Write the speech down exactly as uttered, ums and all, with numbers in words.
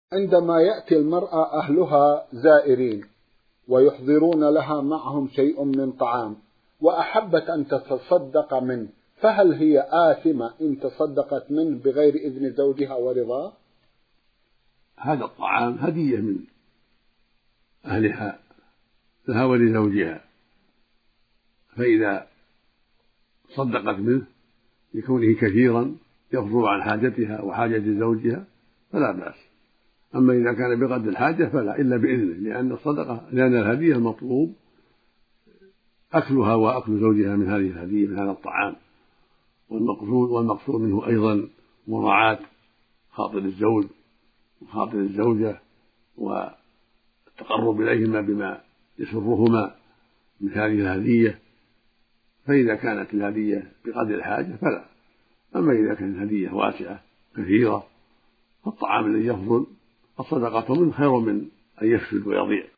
عندما يأتي المرأة أهلها زائرين ويحضرون لها معهم شيء من طعام وأحبت أن تتصدق منه، فهل هي آثمة إن تصدقت منه بغير إذن زوجها ورضاه؟ هذا الطعام هدية من أهلها لها ولزوجها، فإذا صدقت منه لكونه كثيرا يفضل عن حاجتها وحاجة زوجها فلا بأس. أما إذا كان بقدر الحاجة فلا، إلا بإذنه، لأن الصدقة لأن الهدية المطلوب أكلها وأكل زوجها من هذه الهدية من هذا الطعام، والمقصود والمقصود منه أيضا مراعاة خاطر الزوج وخاطر الزوجة والتقرب إليهما بما يسرهما من هذه الهدية. فإذا كانت الهدية بقدر الحاجة فلا. أما إذا كانت الهدية واسعة كثيرة فالطعام الذي يفضل الصدقة منه خير من أن يفسد ويضيع.